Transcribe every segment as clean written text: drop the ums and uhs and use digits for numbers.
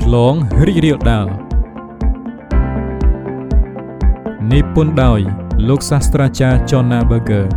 Long Riel Dal Nipun Doi Lok Sastracha Chona Burger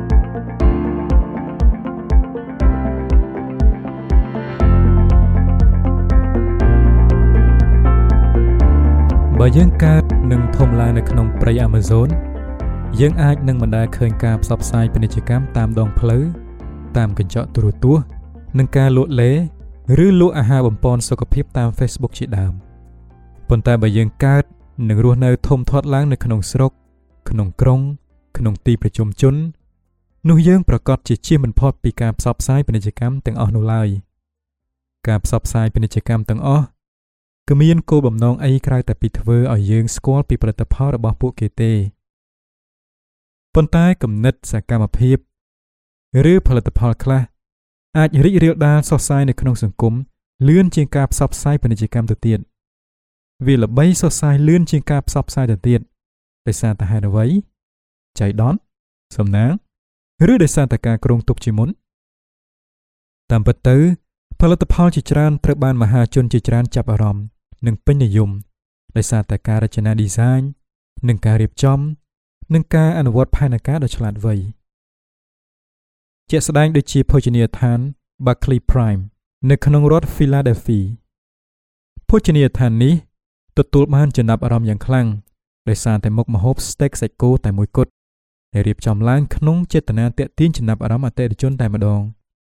Bà dân ca nâng thông laiនៅក្នុងព្រៃ Amazon យើងអាចនឹងមិនដែលឃើញការផ្សព្វផ្សាយពាណិជ្ជកម្មតាមដងផ្លូវតាមកញ្ចក់ទូរទស្សន៍និងការលក់លេឬលក់អាហារបំប៉នសុខភាពតាម Facebook ជាដើមប៉ុន្តែបើយើងកើតនិងរស់នៅធំធាត់ឡើងនៅក្នុងស្រុកក្នុងក្រុងក្នុងទីប្រជុំជននោះយើងប្រកាសជាជៀសមិនផុតពីការផ្សព្វផ្សាយពាណិជ្ជកម្មទាំងអស់នោះឡើយការផ្សព្វផ្សាយពាណិជ្ជកម្មទាំងអស់គឺមានគោលបំណងអីក្រៅតែពីធ្វើឲ្យយើងស្គាល់ពីផលិតផលរបស់ពួកគេទេប៉ុន្តែគំនិតសកម្មភាពឬផលិតផលខ្លះអាចរីករាលដាលសុសសាយនៅក្នុងសង្គមលឿនជាងការផ្សព្វផ្សាយពាណិជ្ជកម្មទៅទៀតវាល្បីសុសសាយលឿនជាងការផ្សព្វផ្សាយទៅទៀតដោយសារតែហេតុអ្វីចៃដន្យសំណាងឬដោយសារតែការគ្រោងទុកជាមុនតាមពិតទៅផលិតផលជាច្រើនត្រូវបានមហាជនជាច្រើនចាប់អារម្មណ៍និងពេញនិយមដោយសារតែការរចនា design និងការរៀបចំនិងការអនុវត្តផែនការដ៏ឆ្លាតវៃជាក់ស្ដែងដូចជាភោជនីយដ្ឋាន Barclay Prime នៅក្នុងរដ្ឋ Philadelphia ភោជនីយដ្ឋាននេះទទួលបានចំណាប់អារម្មណ៍យ៉ាងខ្លាំងដោយសារតែមុខម្ហូប steak សាច់គោតែមួយគត់ដែលរៀបចំឡើងក្នុងចេតនាទាក់ទាញចំណាប់អារម្មណ៍អតិថិជនតែម្ដង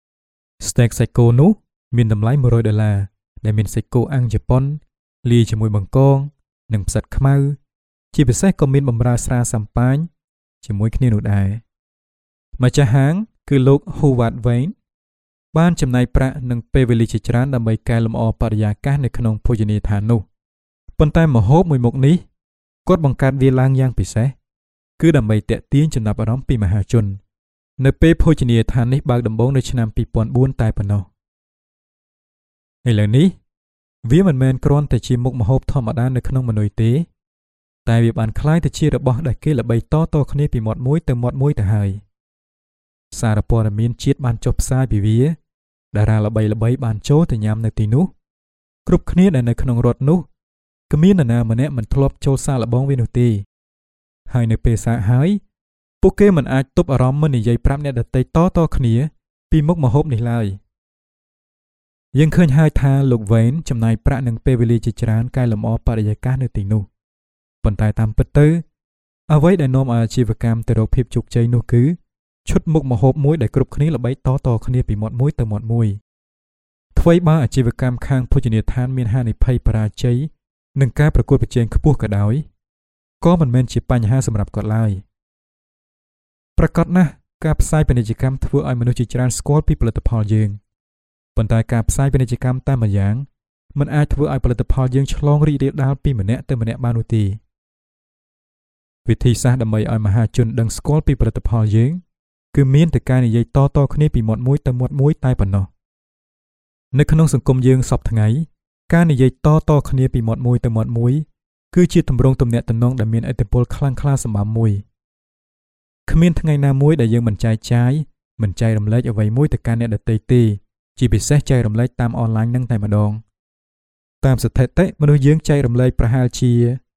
steak សាច់គោនោះមានតម្លៃ$100ដែលមានសាច់គោអាំងជប៉ុនលាយជាមួយបង្កងនិងផ្សិតខ្មៅជាពិសេសក៏មានបម្រើស្រាសាំប៉ាញជាមួយគ្នានោះដែរម្ចាស់ហាងគឺលោក Howard Wayne បានចំណាយប្រាក់និងពេលវេលាជាច្រើនដើម្បីកែលម្អបរិយាកាសនៅក្នុងភោជនីយដ្ឋាននោះប៉ុន្តែម្ហូបមួយមុខនេះគាត់បង្កើតវាឡើងយ៉ាងពិសេសគឺដើម្បីទាក់ទាញចំណាប់អារម្មណ៍ពីមហាជននៅពេលភោជនីយដ្ឋាននេះបើកដំបូងនៅឆ្នាំ2004តែប៉ុណ្ណោះឥឡូវនេះវាមិនមែនគ្រាន់តែជាមុខម្ហូបធម្មតានៅក្នុងម៉ឺនុយទេតែវាបានក្លាយទៅជារបស់ដែលគេល្បីតគ្នាពីមាត់មួយទៅមាត់មួយទៅហើយសារព័ត៌មានជាតិបានចុះផ្សាយពីវាតារាល្បីបានចូលទៅញ៉ាំនៅទីនោះគ្រប់គ្នាដែលនៅក្នុងរដ្ឋនោះគ្មាននរណាម្នាក់មិនធ្លាប់ចូលសាកល្បងវានោះទេហើយនៅពេលសាកហើយពួកគេមិនអាចទប់អារម្មណ៍មិននិយាយប្រាប់អ្នកដទៃតគ្នាពីមុខម្ហូបនេះឡើយយើងឃើញហើយថាលោកវ៉េនចំណាយប្រាក់និងពេលវេលាជាច្រើនកែលម្អបរិយាកាសនៅទីនោះប៉ុន្តែតាមពិតទៅអ្វីដែលនាំឲ្យអាជីវកម្មទៅរកភាពជោគជ័យនោះគឺឈុតមុខម្ហូបមួយដែលគ្រប់គ្នាល្បីតគ្នាពីមាត់មួយទៅមាត់មួយថ្មីបើអាជីវកម្មខាងភោជនីយដ្ឋានមានហានិភ័យបរាជ័យនិងការប្រកួតប្រជែងខ្ពស់ក៏ដោយក៏មិនមែនជាបញ្ហាសម្រាប់គាត់ឡើយប្រកបណាស់ការផ្សាយពាណិជ្ជកម្មធ្វើឲ្យមនុស្សជាច្រើនស្គាល់ពីផលិតផលយើងប៉ុន្តែការផ្សាយពាណិជ្ជកម្មតែម្យ៉ាងមិនអាចធ្វើឲ្យផលិតផលយើងឆ្លងរីករាលដាលពីម្នាក់ទៅម្នាក់បាននោះទេវិធីសាស្ត្រដើម្បីឲ្យមហាជនដឹងស្គាល់ពីផលិតផលយើងគឺមានតែការនិយាយតគ្នាពីមាត់មួយទៅមាត់មួយតែប៉ុណ្ណោះនៅក្នុងសង្គមយើងសពថ្ងៃការនិយាយតគ្នាពីមាត់មួយទៅមាត់មួយគឺជាទម្រង់ទំនាក់ទំនងដែលមានឥទ្ធិពលខ្លាំងក្លាសម្បើមមួយគ្មានថ្ងៃណាមួយដែលយើងមិនចែកចាយមិនចែករំលែកអ្វីមួយទៅកាន់អ្នកដទៃទេជាពិសេសចែករំលែកតាមអនឡាញនឹងតែម្ដងតាមស្ថិតិមនុស្សយើងចែករំលែកប្រហែលជា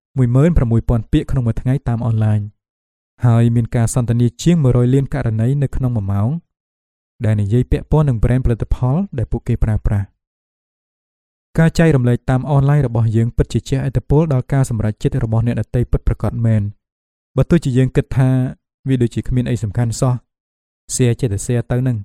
16,000 ពាក្យក្នុងមួយថ្ងៃតាមអនឡាញហើយមានការសន្ទនាជាង100 លានករណីនៅក្នុង1ម៉ោងដែលនិយាយពាក់ព័ន្ធនឹង brand ផលិតផលដែលពួកគេប្រើប្រាស់ការចែករំលែកតាមអនឡាញរបស់យើងពិតជាជះឥទ្ធិពលដល់ការសម្រេចចិត្តរបស់អ្នកដទៃពិតប្រាកដមែនបើទោះជាយើងគិតថាវាដូចជាគ្មានអីសំខាន់សោះ share ចិត្ត share ទៅនឹង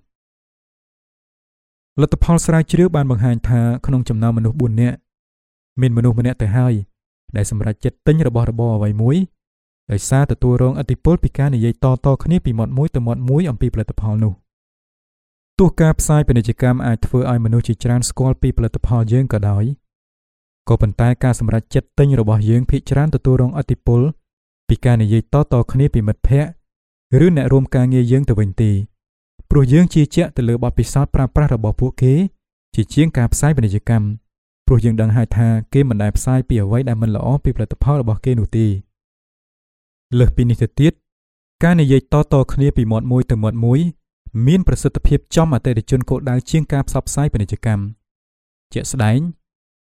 លទ្ធផលស្រាវជ្រាវបានបង្ហាញថាក្នុងចំណោមមនុស្ស4នាក់មានមនុស្សម្នាក់ទៅហើយដែលសម្រេចចិត្តទិញរបស់របរអ្វីមួយដោយសារទទួលរងឥទ្ធិពលពីការនិយាយតគ្នាពីមាត់មួយទៅមាត់មួយអំពីផលិតផលនោះទោះការផ្សាយពាណិជ្ជកម្មអាចធ្វើឲ្យមនុស្សជាច្រើនស្គាល់ពីផលិតផលយើងក៏ដោយក៏ប៉ុន្តែការសម្រេចចិត្តទិញរបស់យើងភាគច្រើនទទួលរងឥទ្ធិពលពីការនិយាយតគ្នាពីមិត្តភ័ក្តិឬអ្នករួមការងារយើងទៅវិញទេព្រោះយើងជឿជាក់ទៅលើបទពិសោធន៍ប្រើប្រាស់របស់ពួកគេជាជាងការផ្សាយពាណិជ្ជកម្មព្រោះយើងដឹងហើយថាគេមិនដែលផ្សាយពីអ្វីដែលមិនល្អពីផលិតផលរបស់គេនោះទេលើសពីនេះទៅទៀតការនិយាយតគ្នាពីមាត់មួយទៅមាត់មួយមានប្រសិទ្ធភាពចំអតិថិជនគោលដៅជាងការផ្សព្វផ្សាយពាណិជ្ជកម្មជាក់ស្ដែង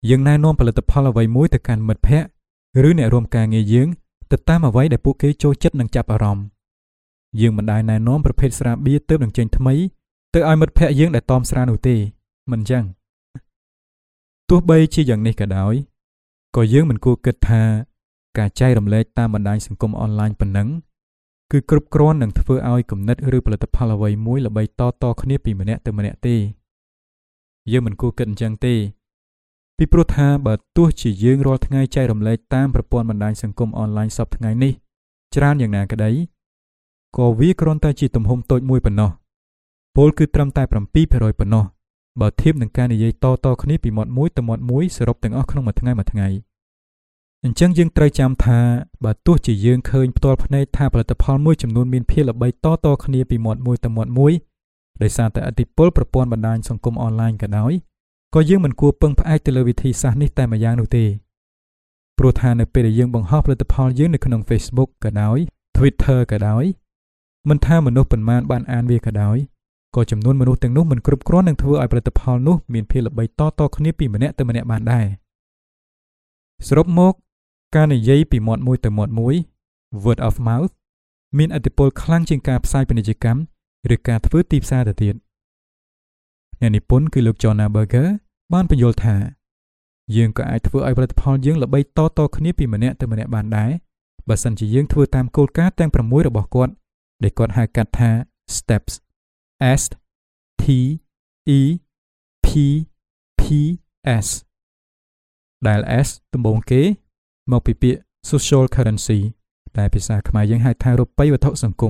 យើងណែនាំផលិតផលអ្វីមួយទៅកាន់មិត្តភ័ក្តិឬអ្នករួមការងារយើងទៅតាមអ្វីដែលពួកគេចូលចិត្តនិងចាប់អារម្មណ៍យើងមិនដែលណែនាំប្រភេទស្រាបៀរទើបនឹងចេញថ្មីទៅឲ្យមិត្តភ័ក្តិយើងដែលតមស្រានោះទេមិនចឹងទោះបីជាយ៉ាងនេះក៏ដោយក៏យើងមិនគួរគិតថាការចែករំលែកតាមបណ្ដាញសង្គមអនឡាញប៉ុណ្ណឹងគឺគ្រប់គ្រាន់នឹងធ្វើឲ្យគំនិតឬផលិតផលអ្វីមួយល្បីតគ្នាពីម្នាក់ទៅម្នាក់ទេយើងមិនគួរគិតអញ្ចឹងទេពីព្រោះថាបើទោះជាយើងរាល់ថ្ងៃចែករំលែកតាមប្រព័ន្ធបណ្ដាញសង្គមអនឡាញសពថ្ងៃនេះច្រើនយ៉ាងណាក្ដីក៏វាគ្រាន់តែជាទំហំតូចមួយប៉ុណ្ណោះពលគឺត្រឹមតែ 7% ប៉ុណ្ណោះបើធៀបនឹងការនិយាយតគ្នាពីមាត់មួយទៅមាត់មួយសរុបទាំងអស់ក្នុងមួយថ្ងៃអញ្ចឹងយើងត្រូវចាំថាបើទោះជាយើងឃើញផ្ទាល់ភ្នែកថាផលិតផលមួយចំនួនមានភាពល្បីតគ្នាពីមាត់មួយទៅមាត់មួយដោយសារតែឥទ្ធិពលប្រព័ន្ធបណ្ដាញសង្គមអនឡាញក៏ដោយក៏យើងមិនគួរពឹងផ្អែកទៅលើវិធីសាស្ត្រនេះតែម្យ៉ាងនោះទេព្រោះថានៅពេលដែលយើងបង្ហោះផលិតផលយើងនៅក្នុង Facebook ក៏ដោយ Twitter ក៏ដោយមិនថាមនុស្សប៉ុន្មានបានអានវាក៏ដោយក៏ចំនួនមនុស្សទាំងនោះមិនគ្រប់គ្រាន់នឹងធ្វើឲ្យផលិតផលនោះមានភាពល្បីតគ្នាពីម្នាក់ទៅម្នាក់បានដែរសរុបមកការនិយាយពីមាត់មួយទៅមាត់មួយ word of mouth មានឥទ្ធិពលខ្លាំងជាងការផ្សាយពាណិជ្ជកម្មឬការធ្វើទីផ្សារទៅទៀតអ្នកនិពន្ធគឺលោក John Berger បានបញ្យល់ថាយើងក៏អាចធ្វើឲ្យផលិតផលយើងល្បីតគ្នាពីម្នាក់ទៅម្នាក់បានដែរបើសិនជាយើងធ្វើតាមគោលការណ៍ទាំង6របស់គាត់ដែលគាត់ហៅកាត់ថា steps S T E P P S ដែល S ដំបូងគេមកពីពាក្យ social currency ដែលភាសាខ្មែរយើងហៅថារូបិយវត្ថុសង្គម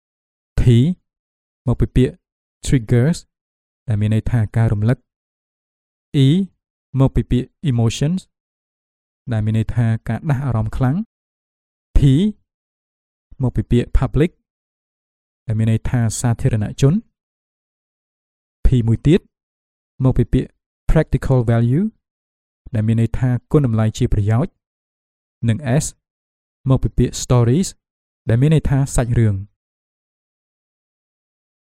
T មកពីពាក្យ triggers ដែលមានន័យថាការរំលឹក E មកពីពាក្យ emotions ដែលមានន័យថាការដាស់អារម្មណ៍ខ្លាំង P មកពីពាក្យ public ដែលមានន័យថាសាធារណជន P មួយទៀតមកពីពាក្យ practical value ដែលមានន័យថាគុណតម្លៃជាប្រយោជន៍និង S មកពីពាក្យ stories ដែលមានន័យថាសាច់រឿង